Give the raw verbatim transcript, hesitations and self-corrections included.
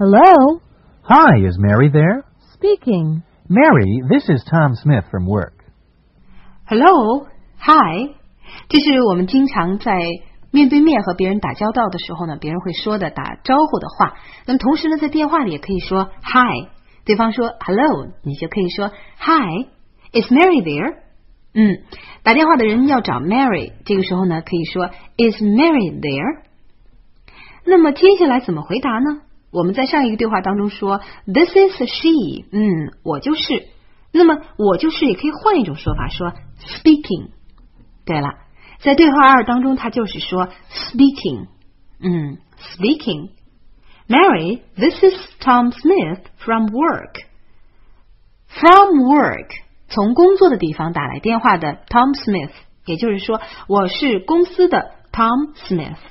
Hello? Hi, is Mary there? Speaking. Mary, this is Tom Smith from work. Hello, hi. 这是我们经常在面对面和别人打交道的时候呢，别人会说的打招呼的话。那么同时呢，在电话里也可以说 Hi， 对方说 Hello， 你就可以说 Hi, is Mary there? 嗯，打电话的人要找 Mary， 这个时候呢，可以说 Is Mary there? 那么接下来怎么回答呢？我们在上一个对话当中说 This is she， 嗯，我就是。那么我就是也可以换一种说法，说 speaking。对了，在对话二当中，它就是说 speaking， 嗯 speaking。 Mary, this is Tom Smith from work. From work， 从工作的地方打来电话的 Tom Smith， 也就是说我是公司的 Tom Smith。